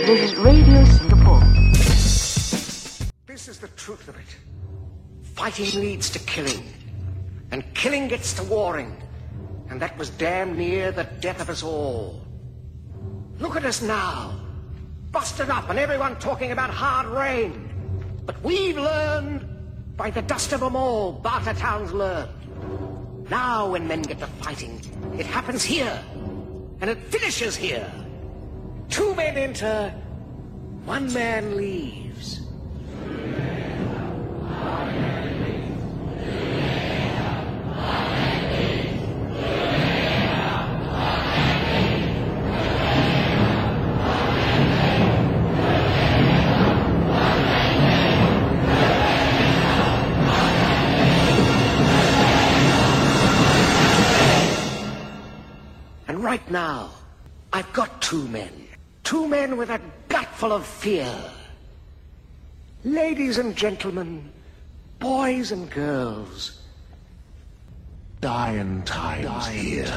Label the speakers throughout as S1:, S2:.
S1: This is Radio Singapore.
S2: This is the truth of it. Fighting leads to killing, and killing gets to warring, and that was damn near the death of us all. Look at us now, busted up and everyone talking about hard rain. But we've learned, by the dust of them all, Barter Town's learned. Now when men get to fighting, it happens here, and it finishes here. 2 men enter, 1 man leaves. And right now, I've got 2 men. 2 men with a gut full of fear. Ladies and gentlemen, boys and girls, dying times here.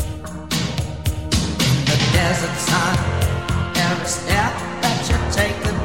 S3: Desert sun, every step that you take, the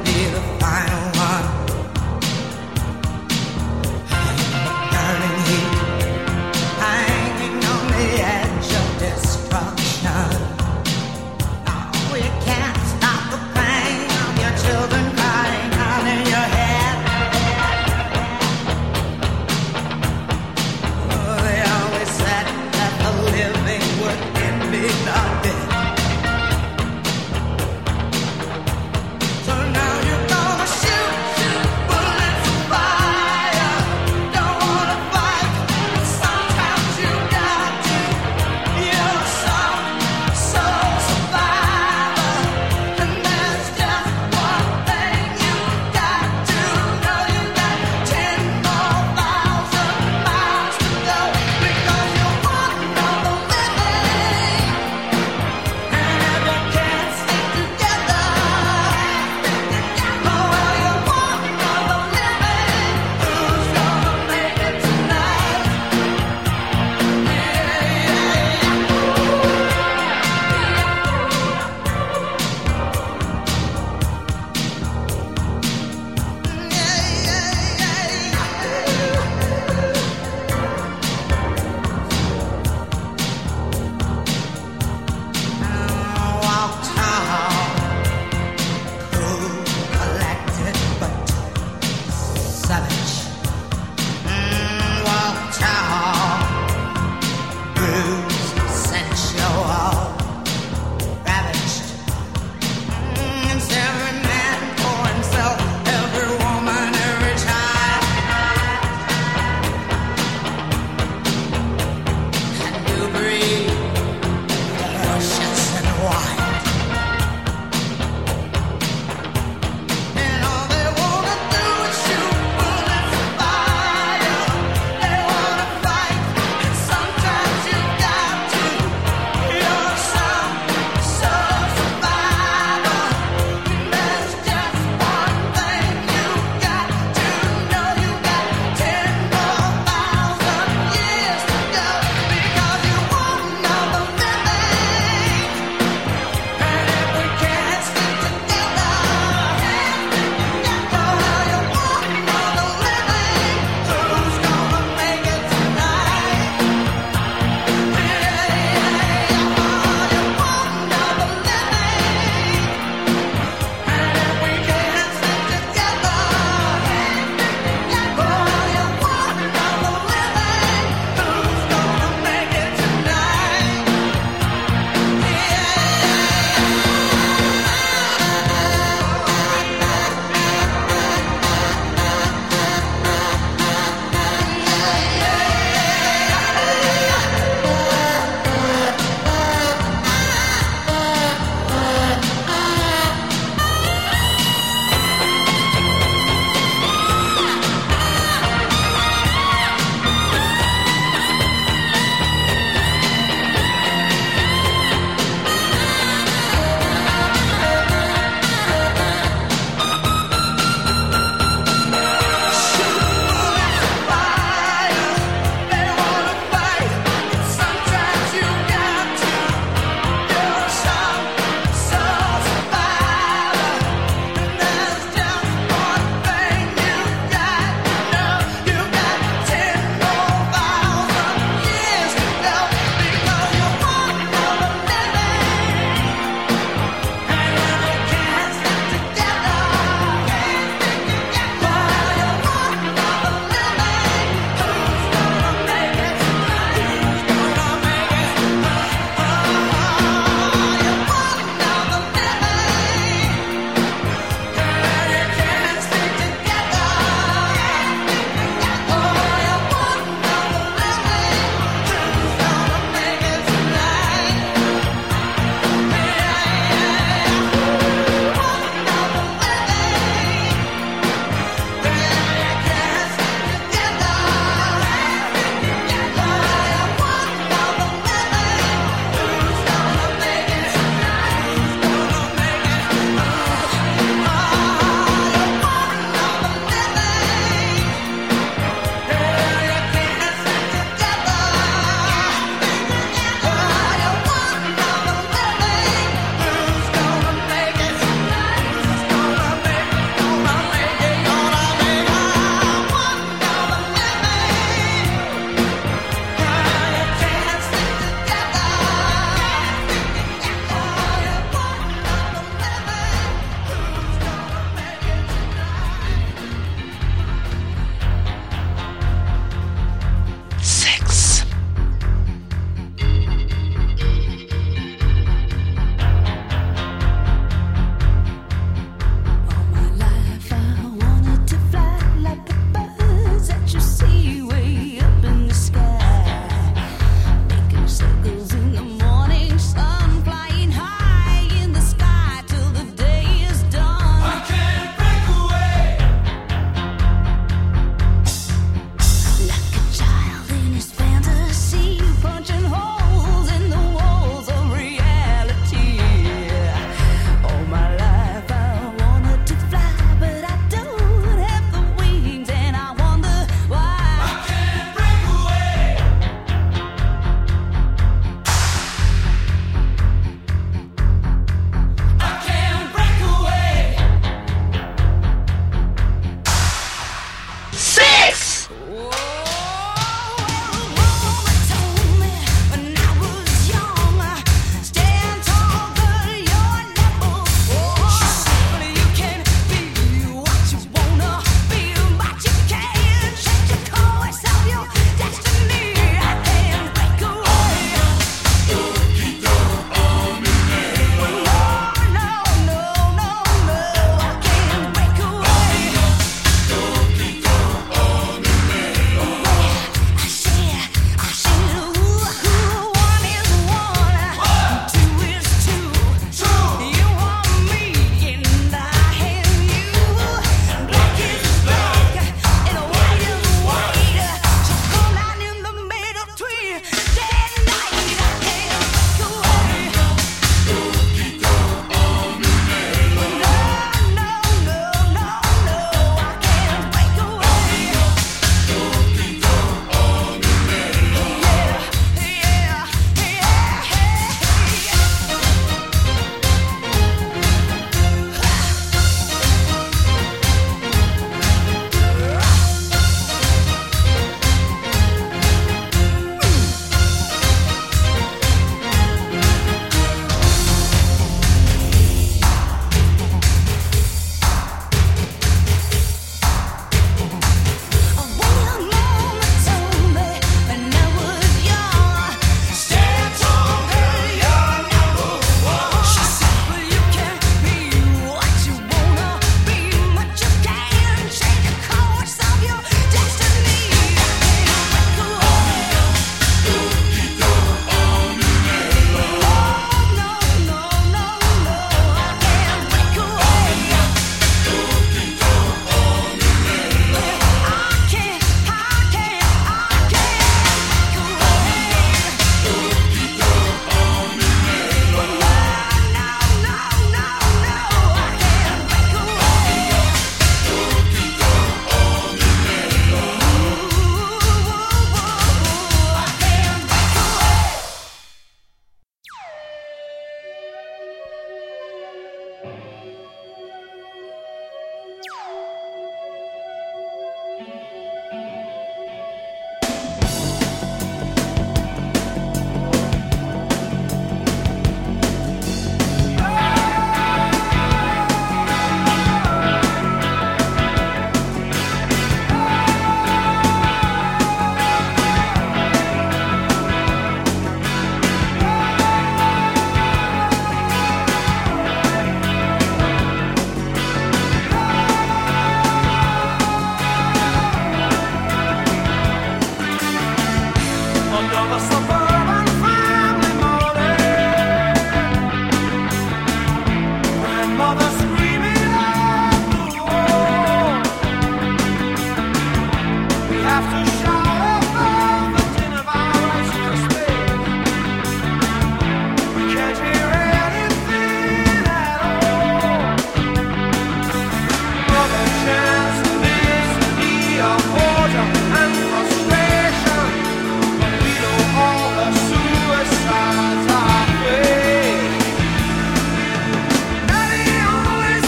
S2: 6!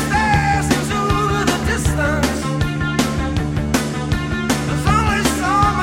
S1: There's only so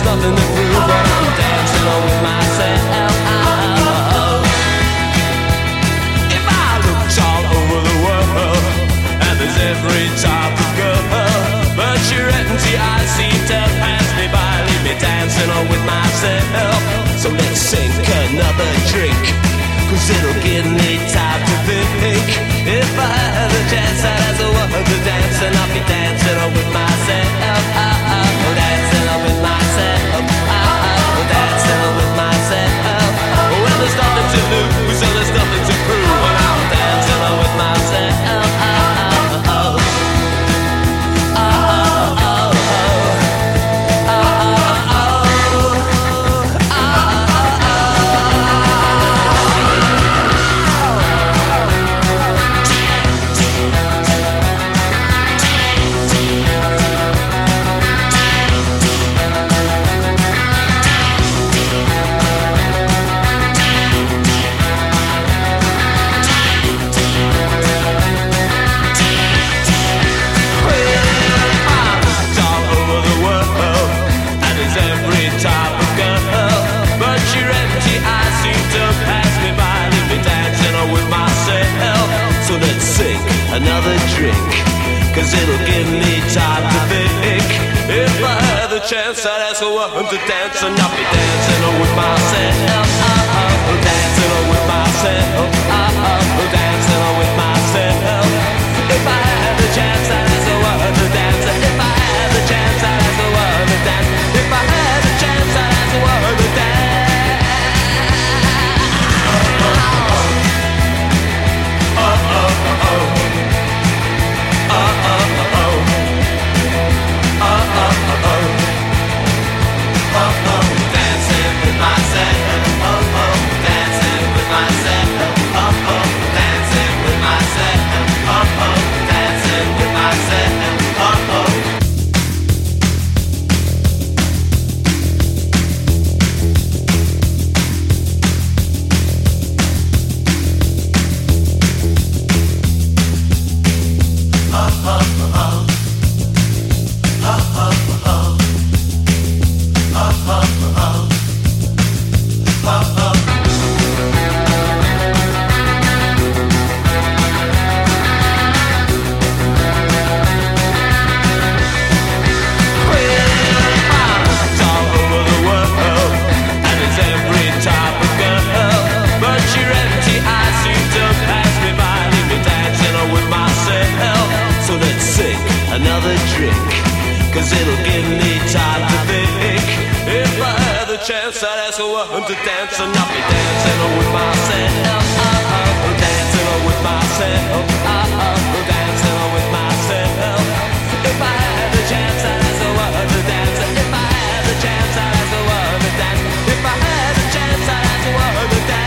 S1: there's nothing to prove, but I'm dancing on with myself. If I looked all over the world, and there's every type of girl, but your empty eyes seem to pass me by, leave me dancing on with myself. So let's sink another drink, 'cause it'll give me time to think. If I had a chance, I'd ask the world to dance, and I'll be dancing on with myself. Dancing on with myself. Dancing on with myself. Well, there's nothing to lose, and there's nothing to prove, and I'm dancing on with myself. Another drink, 'cause it'll give me time to think. If I had the chance, I'd ask a woman to dance, and I'll be dancing on with myself. Dancing on with myself. Dancing on with myself. If I had the chance, I'd ask a woman to dance. If I had the chance, I'd ask a woman to dance. If I had the chance, I'd ask a woman to dance. Dancing with myself, dancing with myself, dancing with myself, dancing with myself. Another drink, 'cause it'll give me time to think. If I had the chance, I'd ask a woman to dance, and I'll be dancing on with myself. Dancing on with myself. Dancing on with myself. If I had the chance, I'd ask a woman to dance. If I had the chance, I'd ask a woman to dance. If I had the chance, I'd ask a woman to dance.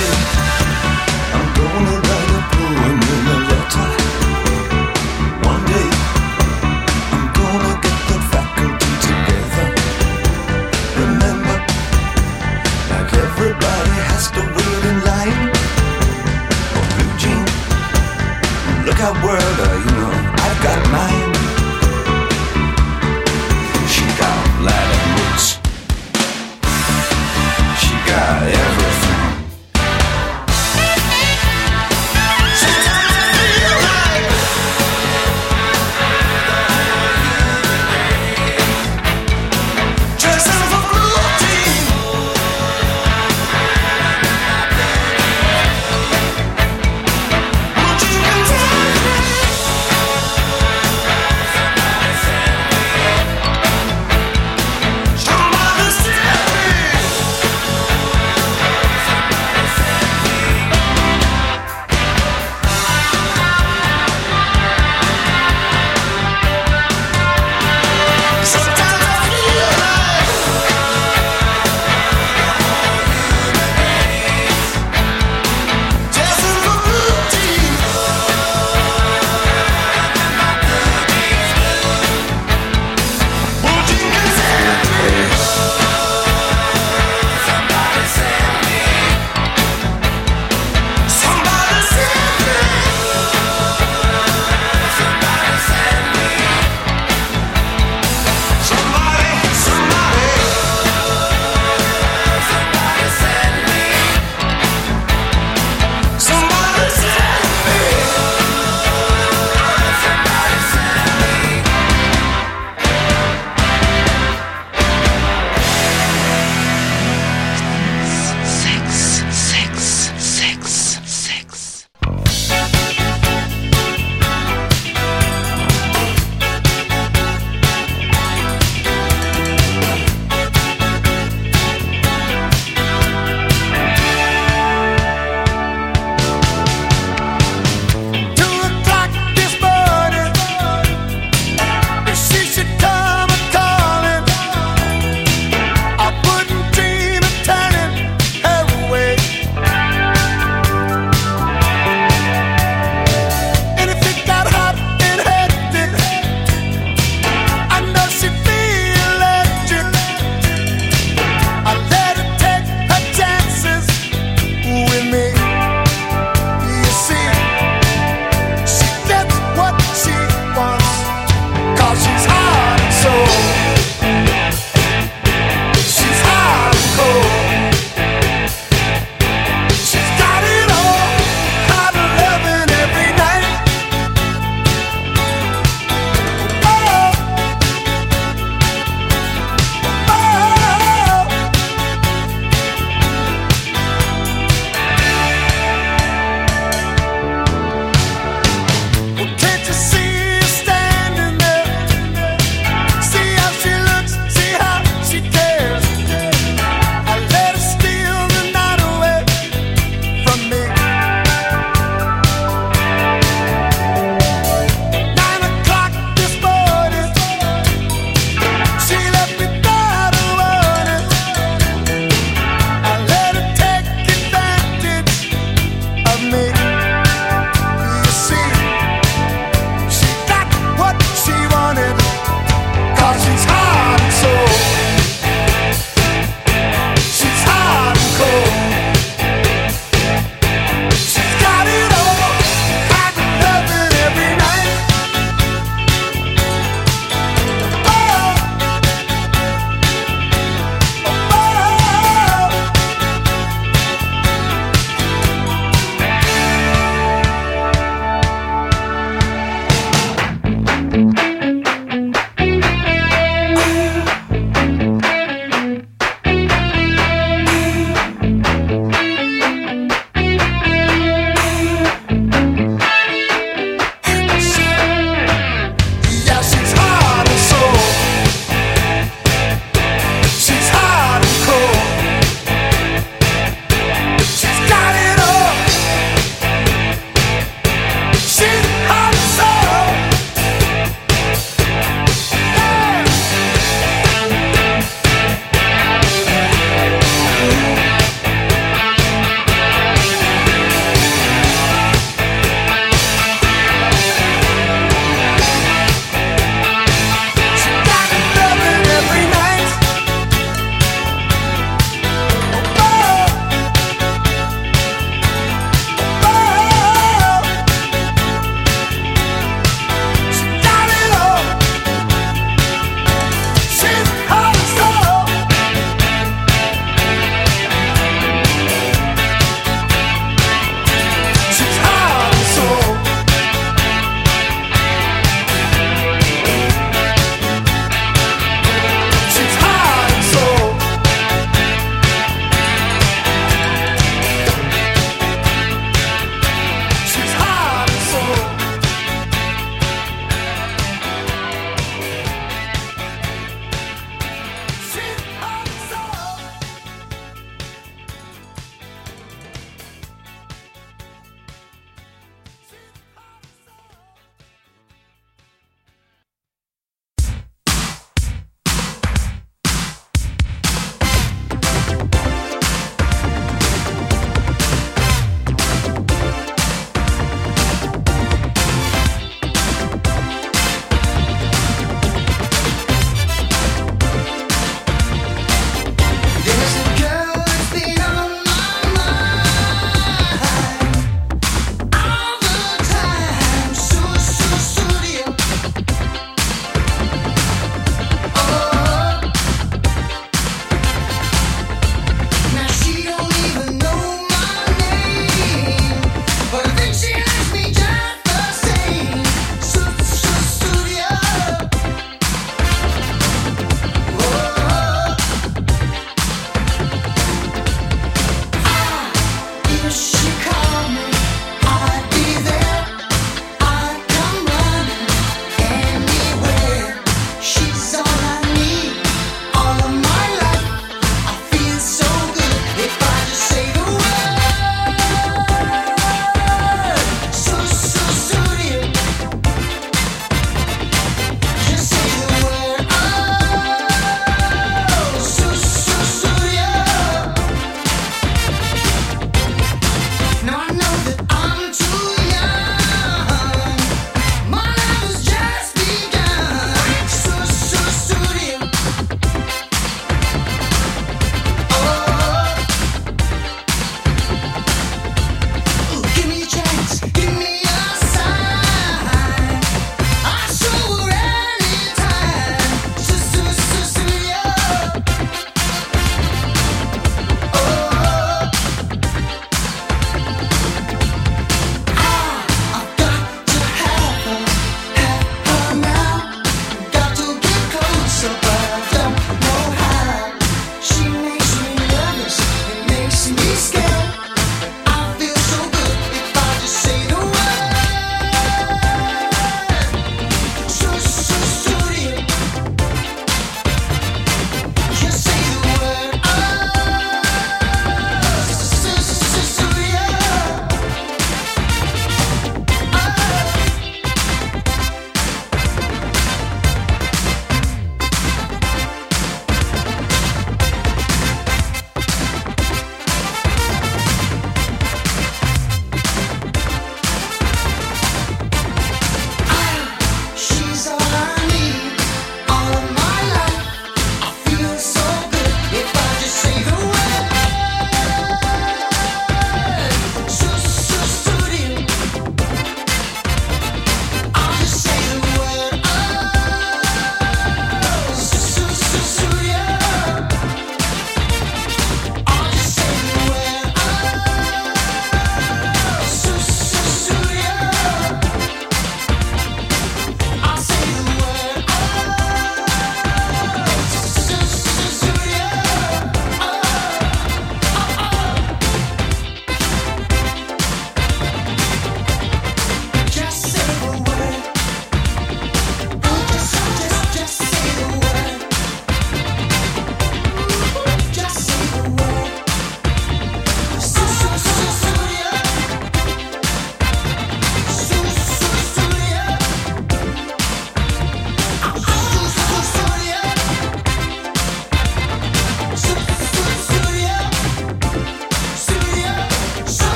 S3: day I'm gonna write a poem in a letter. One day I'm gonna get the faculty together. Remember, like everybody has to wait in line. Oh, Blue Jean, look out world, I've got mine. She got ladder moods. She got everything. Sometimes I feel like dressing for Blue Jean. Blue Jean can take me.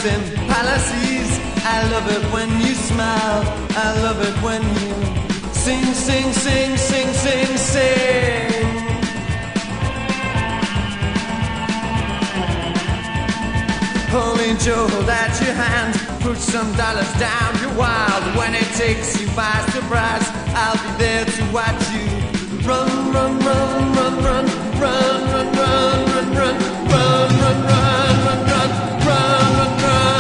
S4: in palaces. I love it when you smile. I love it when you sing, sing, sing, sing, sing, sing. Holy Joe, hold out your hand, put some dollars down. You're wild when it takes you by surprise. I'll be there to watch you run, run, run, run, run, run, run, run, run, run, run, run, run, run, run, run, run, run.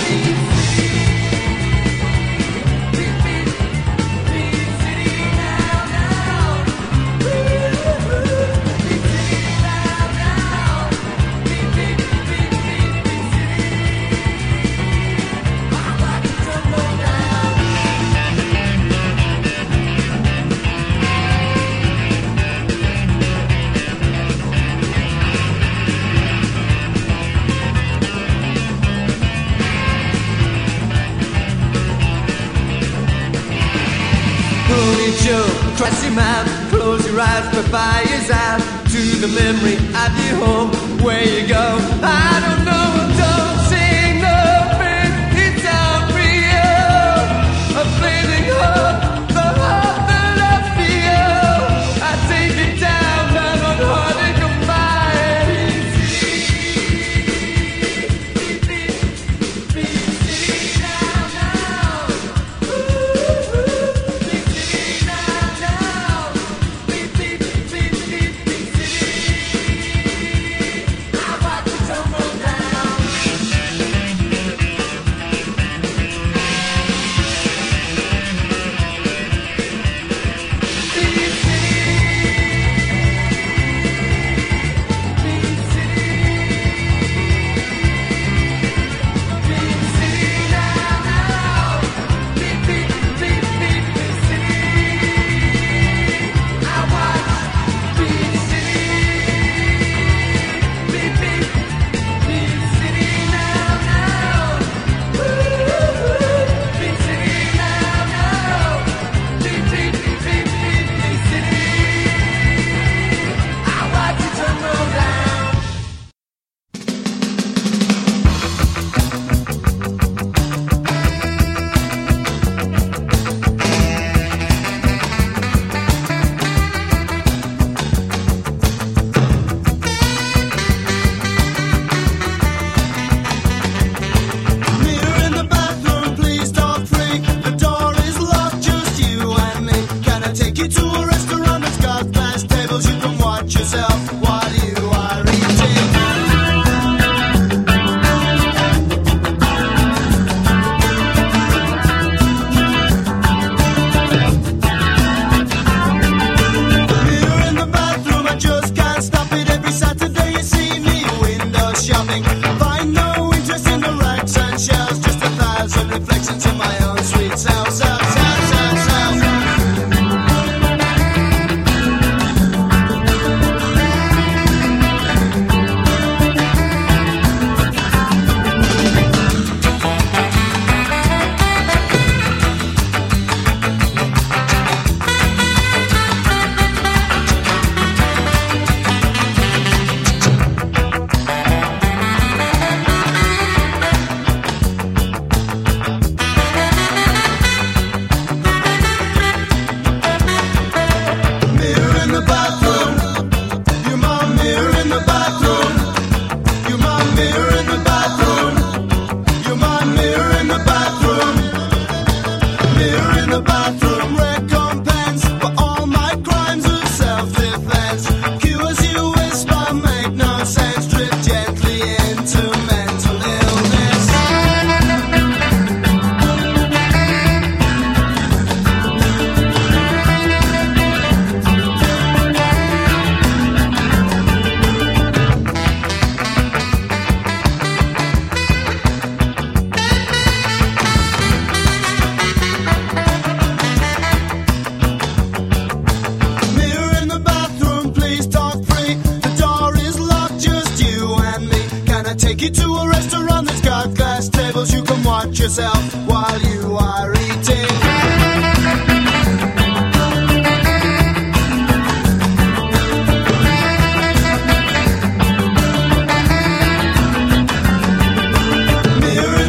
S4: Joe, cross your mouth, close your eyes, but by his out to the memory of your home, where you go. I don't know, don't sing nothing, it's unreal. A blazing hope, the heart that I feel. I take it down, down on hard and
S3: yourself while you are eating. Mirror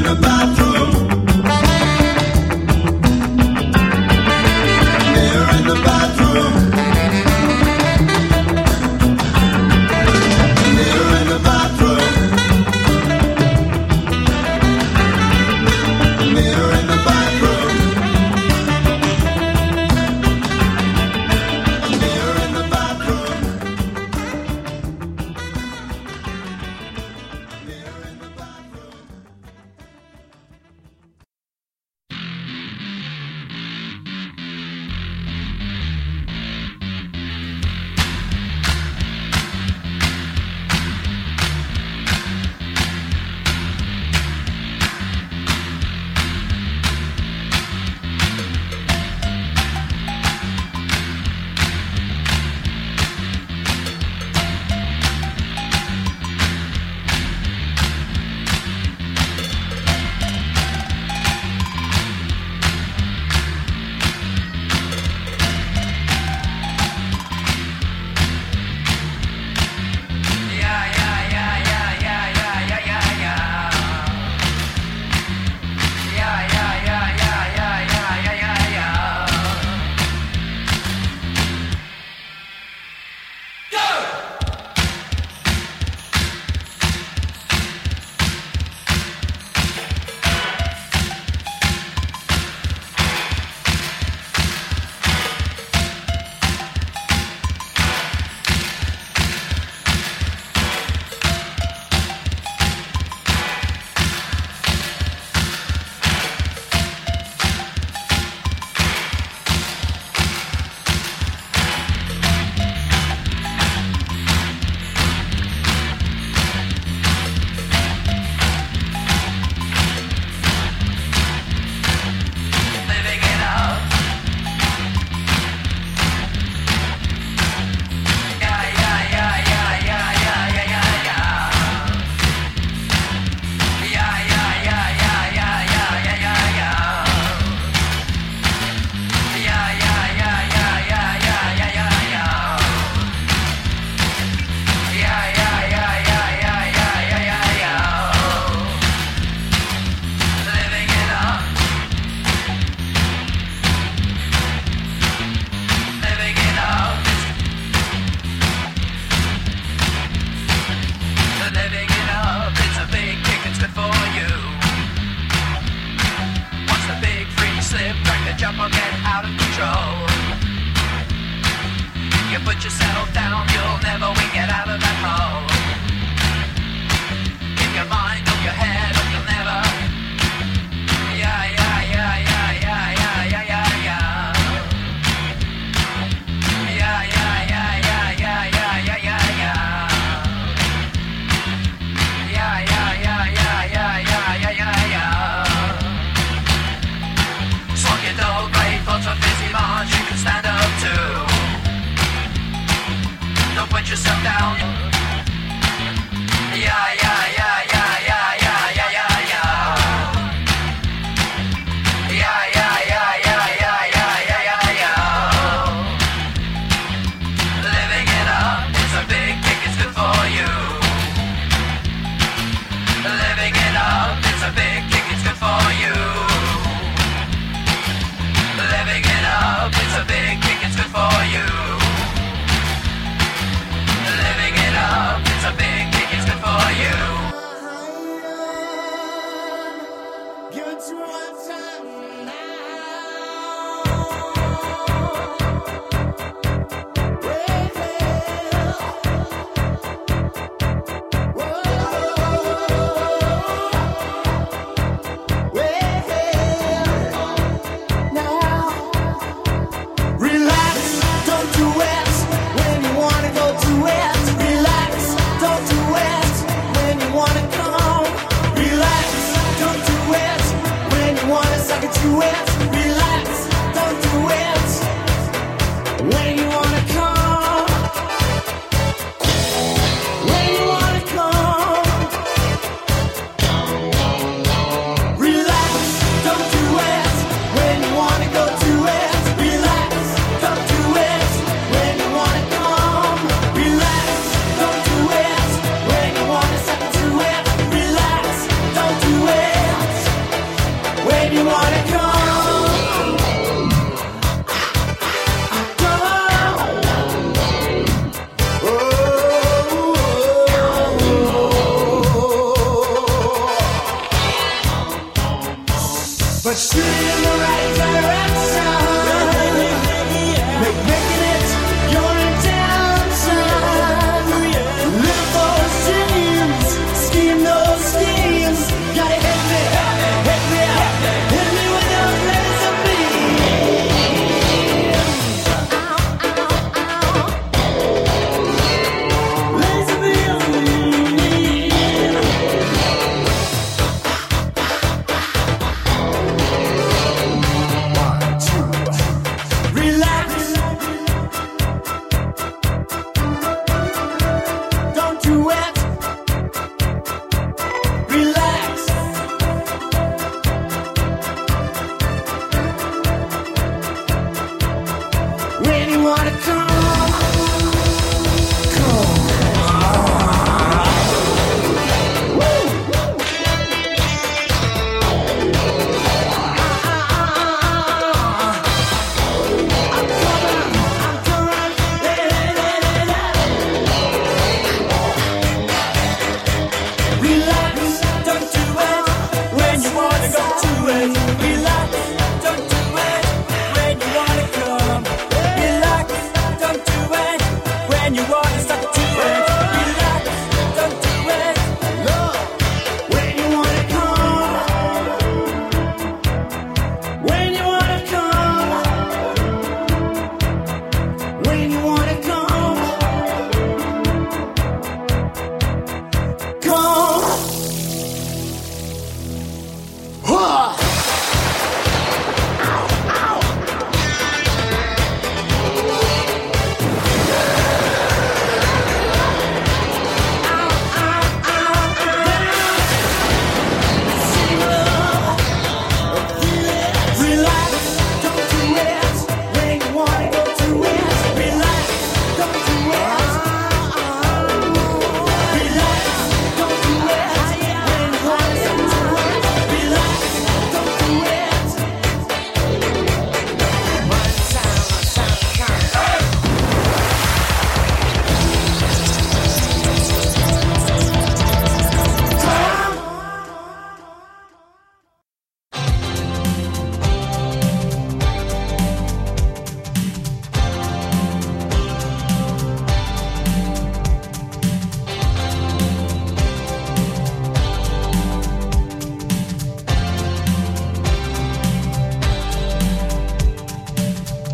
S5: slip, crack the jump or get out of control. You put yourself down, you'll never win, get out of that hole. Keep your mind off your head or you'll never. Yeah, yeah, yeah, yeah, yeah, yeah, yeah, yeah, yeah. Yeah, yeah, yeah, yeah, yeah, yeah, yeah, yeah, yeah. Yeah, yeah, yeah, yeah, yeah, yeah, yeah, yeah, yeah. Slug your dough, great thoughts of busy minds you can stand up to. Don't put yourself down. Yeah, yeah, yeah, yeah, yeah, yeah, yeah, yeah, yeah. Yeah, yeah, yeah, yeah, yeah, yeah, yeah, yeah, yeah. Living it up is a big kick, it's good for you. Living it up is a big kick, it's good for you. Living it up, it's a big kick, it's good for you. Living it up, it's a big kick, it's good for you.
S3: Give it to one time Relax, don't do it when you wanna go to it. Relax, don't do it when you wanna come. Relax, don't do it when you wanna suck it to it. Relax, don't do it when you wanna come. When you wanna come. Relax, don't do it when you wanna go to it. Relax, don't do it when you wanna come. Relax, don't do it when you wanna suck it to it. Relax, don't do it when you wanna come. But shoot in the right direction. Making it your intention. Live those dreams, scheme those schemes. Gotta hit me up, hit me with those laser beams. Laser beams. Relax. Don't do it. Relax. When you wanna come, come Relax, don't do it when you wanna go to it. Relax, don't do it when you wanna come. Relax,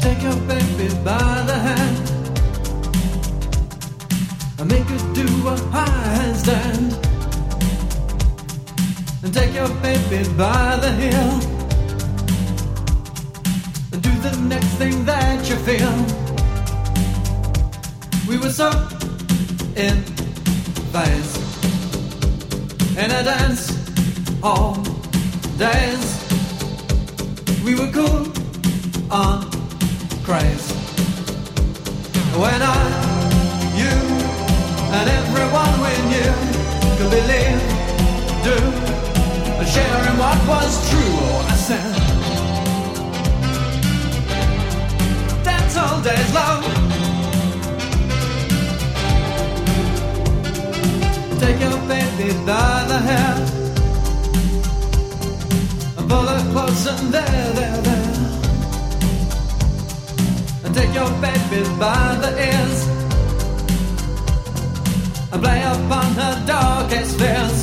S4: take your baby by the hand and make her do a high handstand, and take your baby by the heel and do the next thing that you feel. We were so in phase in a dance all days. We were cool on craze when I, you, and everyone we knew could believe, do, and share in what was true. Oh, I said, dance all days long. Take your baby by the hair and pull her close and there. And take your baby by the ears and play upon her darkest fears.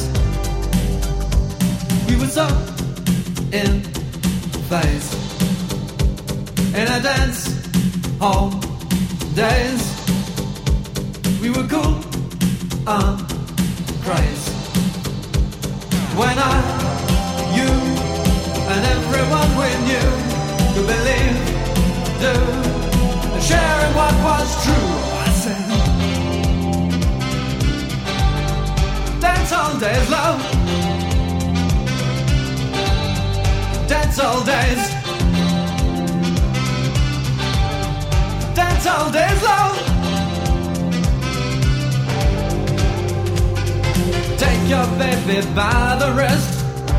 S4: We were so in phase in a dance hall days. We were cool on craze when I, you, and everyone we knew could believe, do, and share in what was true. I said, dance all days, love. Dance all days. Dance all days, love. Take your baby by the wrist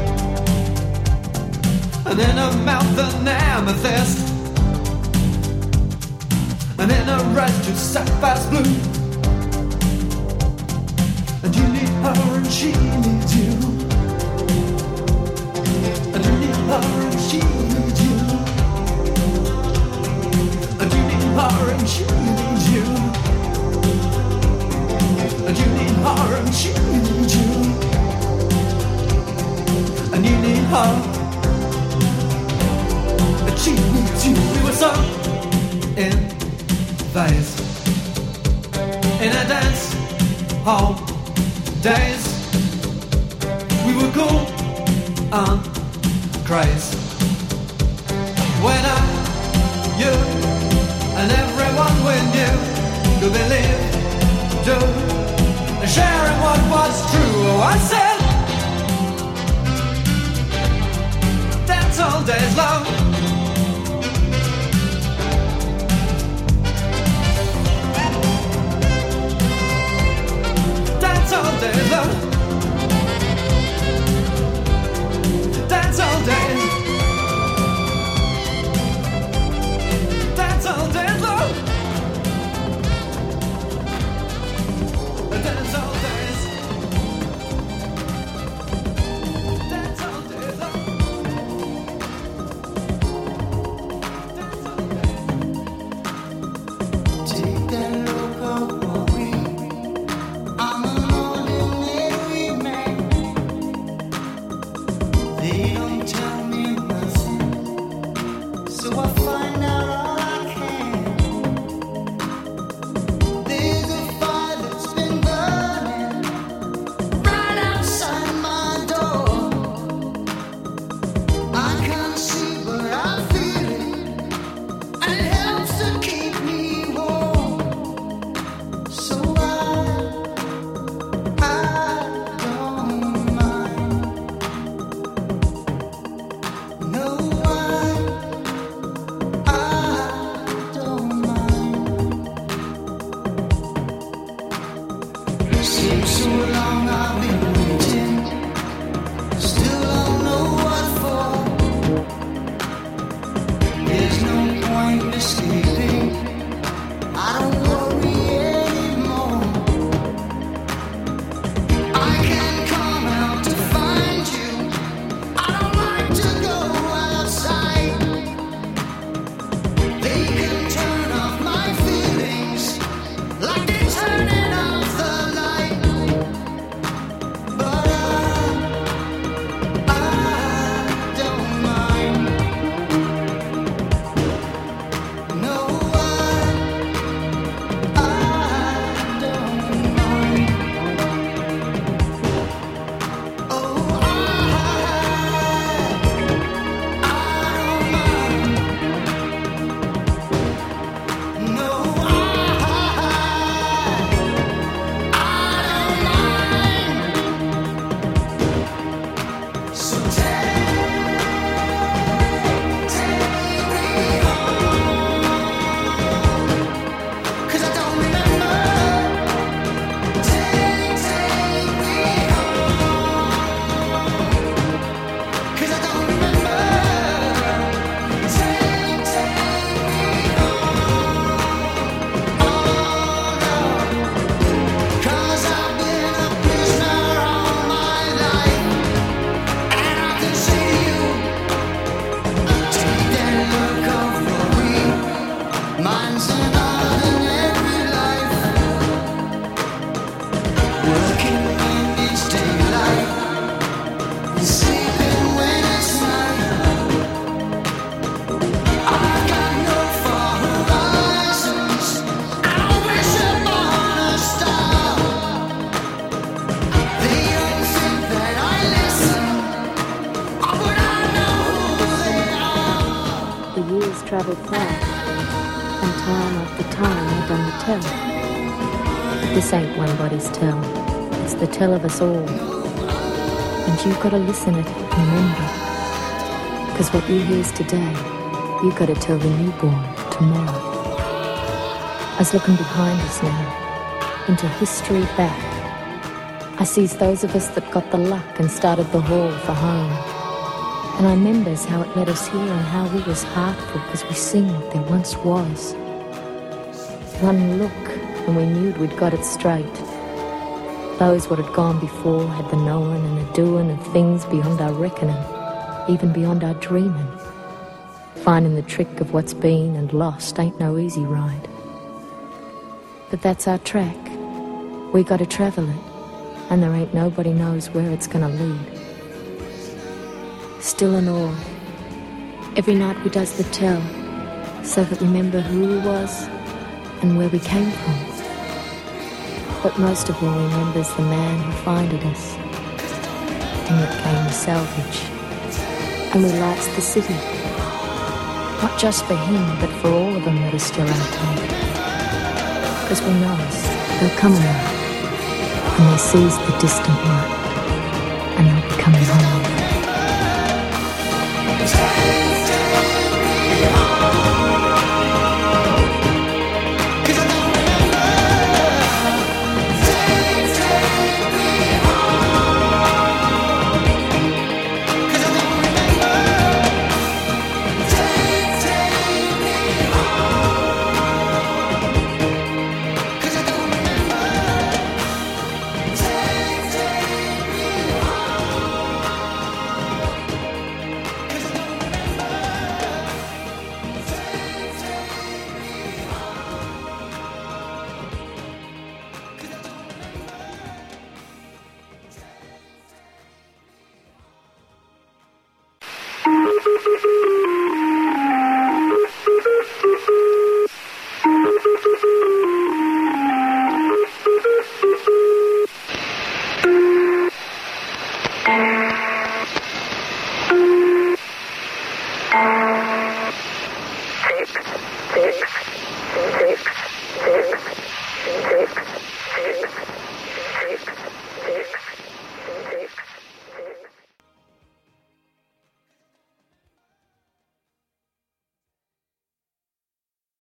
S4: and in her mouth an amethyst, and in her eyes just sapphire's blue. And you need her and she needs you, and you need her and she needs you, and you need her and she needs you, and you need her and she needs you, and you need her and she needs you. We were so in phase in a dance hall days. We were cool on craze when I, you, and everyone we knew could believe, do, and share in what was true. Oh, I said, dance all days long. Dance all days long. Dance all days. Dance all days long. Dance all days. Dance all days long. Dance all days.
S3: Take that look away. I'm an ordinary man. They don't tell me nothing, so I find out all I can. There's a fire that's been burning right outside my door. I can't see, but I feel it, and it helps to keep me warm. So I don't mind. No, I don't mind. Seems so long I've been waiting, still don't know what for. There's no point escaping, I don't worry anymore. I can come out to find you, I don't like to go outside. They can turn off my feelings like they're turning off the light. But I don't mind. No,
S6: travelled path, and time after time I've done the tell. But this ain't one body's tell, it's the tell of us all. And you've got to listen it and remember, because what you hears today, you've got to tell the newborn tomorrow. I was looking behind us now, into history back. I sees those of us that got the luck and started the haul for home. And I remembers how it led us here and how we was heartful because we seen what there once was. One look and we knew we'd got it straight. Those what had gone before had the knowing and the doing of things beyond our reckoning, even beyond our dreaming. Finding the trick of what's been and lost ain't no easy ride. But that's our track. We got to travel it, and there ain't nobody knows where it's gonna lead. Still and all, every night we does the tell, so that we remember who we was and where we came from. But most of all remembers the man who finded us, and that came the salvage. And we lights the city, not just for him, but for all of them that are still out there. Because we knows they'll come around, and they sees the distant light, and they'll be coming home.